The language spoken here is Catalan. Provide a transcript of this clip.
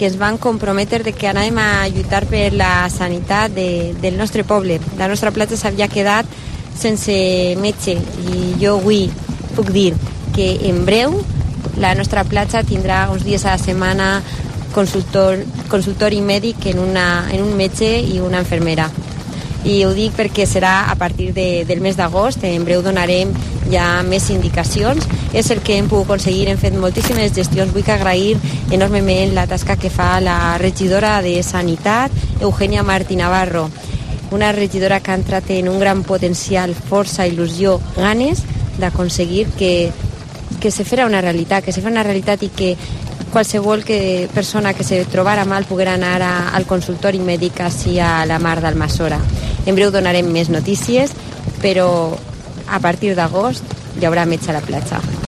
que es van comprometre de que anàvem a lluitar per la sanitat del nostre poble. La nostra platja s'havia quedat sense metge i jo avui puc dir que en breu la nostra platja tindrà uns dies a la setmana consultori mèdic en un metge i una infermera. I ho dic perquè serà a partir del mes d'agost, en breu donarem ja més indicacions. És el que hem pogut aconseguir, hem fet moltíssimes gestions. Vull agrair enormement la tasca que fa la regidora de Sanitat, Eugènia Martí Navarro, una regidora que ha entrat en un gran potencial, força, il·lusió, ganes d'aconseguir que se farà una realitat, i que qualsevol persona que se trobara mal poguera anar al consultori mèdic ací a la Mar d'Almassora. En breu donarem més notícies, però a partir d'agost hi haurà metge a la platja.